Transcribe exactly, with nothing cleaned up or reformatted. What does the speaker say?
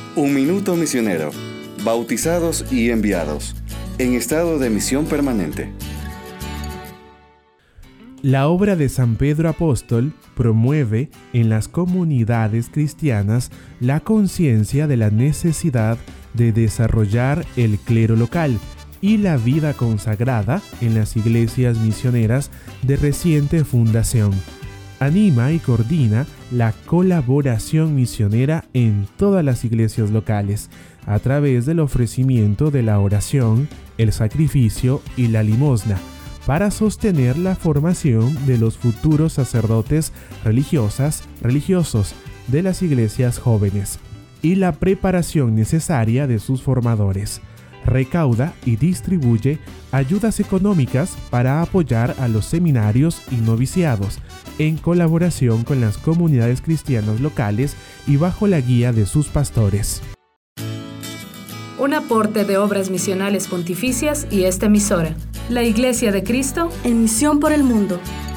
Un Minuto Misionero. Bautizados y enviados. En estado de misión permanente. La obra de San Pedro Apóstol promueve en las comunidades cristianas la conciencia de la necesidad de desarrollar el clero local y la vida consagrada en las iglesias misioneras de reciente fundación. Anima y coordina la colaboración misionera en todas las iglesias locales a través del ofrecimiento de la oración, el sacrificio y la limosna, para sostener la formación de los futuros sacerdotes religiosas, religiosos de las iglesias jóvenes y la preparación necesaria de sus formadores. Recauda y distribuye ayudas económicas para apoyar a los seminarios y noviciados, en colaboración con las comunidades cristianas locales y bajo la guía de sus pastores. Un aporte de Obras Misionales Pontificias y esta emisora, la Iglesia de Cristo, en misión por el mundo.